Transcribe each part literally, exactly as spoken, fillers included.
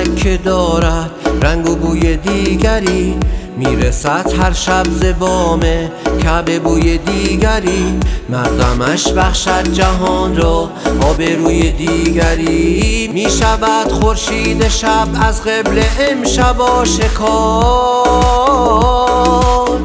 که دارد رنگ و بوی دیگری، میرسد هر شب ز بام کعبه بوی دیگری. مقدمش بخشد جهان را آبروی دیگری، میشود خورشید شب از قبل امشب آشکار.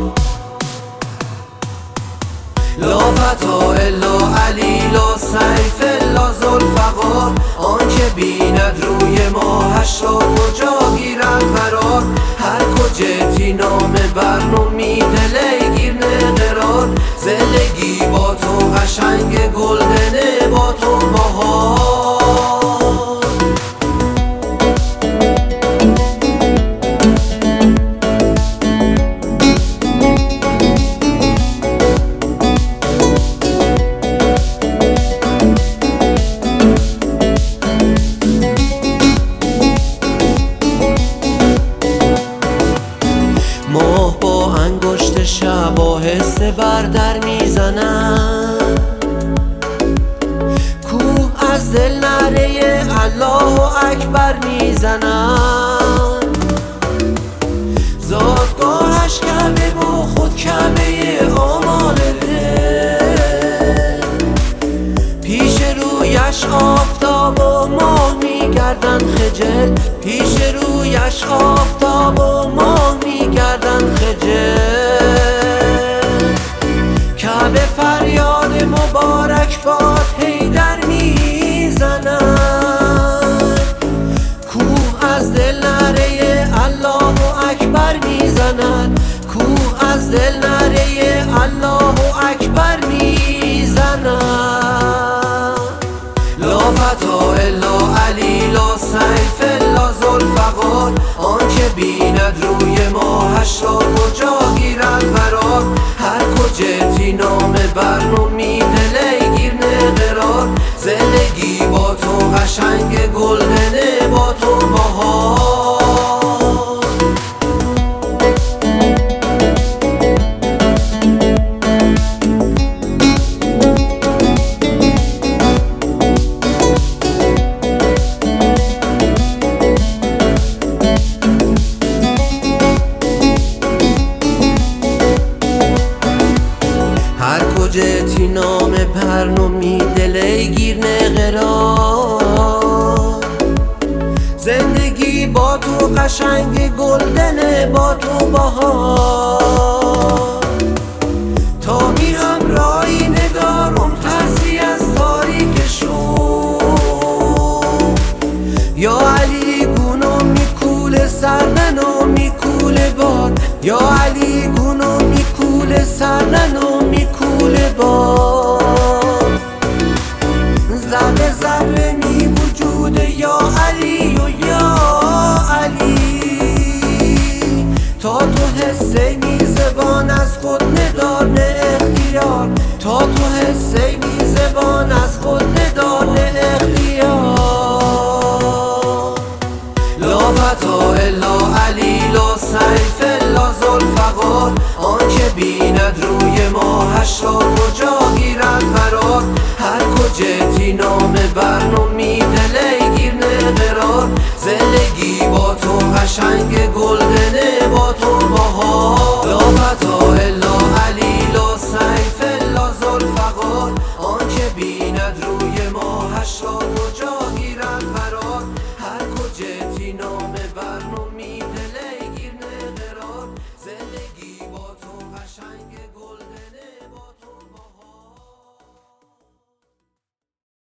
لا فتا الا علی، لا سیف الا ذوالفقار. آن که بیند روی ماهش را کجا گیرد قرار، هر کجتی نام بر نومیده گیرنه قرار. زندگی با تو قشنگ گلدنه با تو بهار. ماه با انگشت شب آهسته بر در میزنم، کوه از دل نعره الله اکبر میزنم. زادگاهش کعبه با خود کعبه آمال دل، پیش رویش آفتاب و ماه میگردن خجل، پیش رویش آفتاب و ماه میگردن خجل. کعبه فریاد مبارک باد حیدر میزند، کوه از دل نعره الله اکبر میزند، کوه از دل نعره الله اکبر میزند. لا فتا الا علی، لا سیف الا ذوالفقار. آن که بیند روی ماهش را کجا گیرد قرار، هر کجتی نام بر نومیده گیرنه قرار. زندگی با تو قشنگ گلدنه با تو بهار. هر کجتی نام پرنمی دل گیرنه قرار. زندگی با تو قشنگ گلدنه با تو بهار. تا می همراهی ندارم ترسی از تاریک شو، یا علی گونو میکول سرننو میکول باد، یا علی گونو میکول سرننو میکول باد. ذره ذره می وجود یا علی و یا علی، تا تو حسه می زبان از خود ندار نه اختیار، تا تو حسه می زبان از خود ندار نه اختیار. لا فتا الا علی، لا سیف الا ذوالفقار. آن که بیند روی ماهش را کجا گیرد قرار، هر کجتی نام بر نومیده گیرنه قرار. زندگی با تو قشنگ گلدنه با تو